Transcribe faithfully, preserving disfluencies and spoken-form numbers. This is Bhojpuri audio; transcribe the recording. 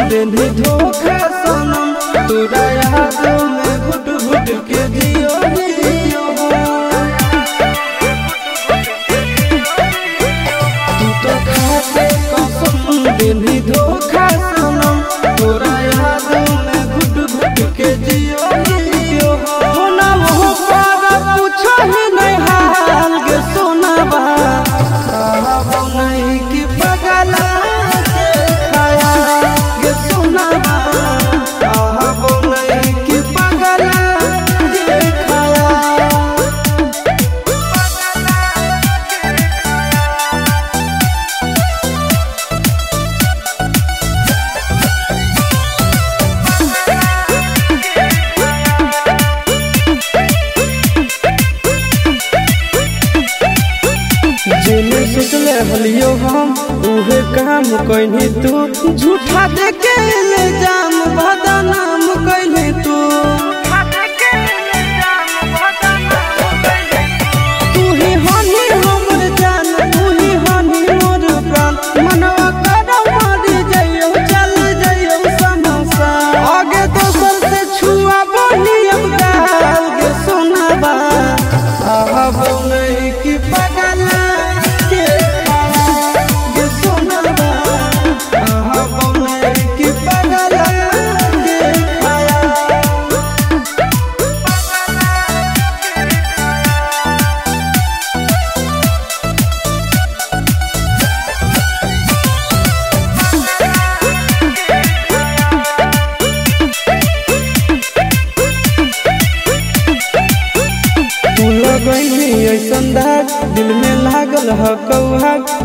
देनी धोखा सनम तोरा याद में घुट घुट के जियो जियो तू तो खाते कसम देनी धोखा सनम तोरा याद में घुट घुट के जियो जियो हो ना वो पारा पूछो ही नहीं हाल के सुनाबा कहबो नहीं कि पगला जेने सोचले हलियो हम उहे काम कइनी तू झूठा देके इल्जाम बदनाम कइनी तू तू ही हनी हमर जान तू ही हनी मोर प्राण मनवा करो मर जाइयो चल जाइयो समसा आगे दोसर से छुआ बनी अब गाल के सुनाबा कहबो नहीं कि पगला ऐसन दाग दिल में लागल ह कौहा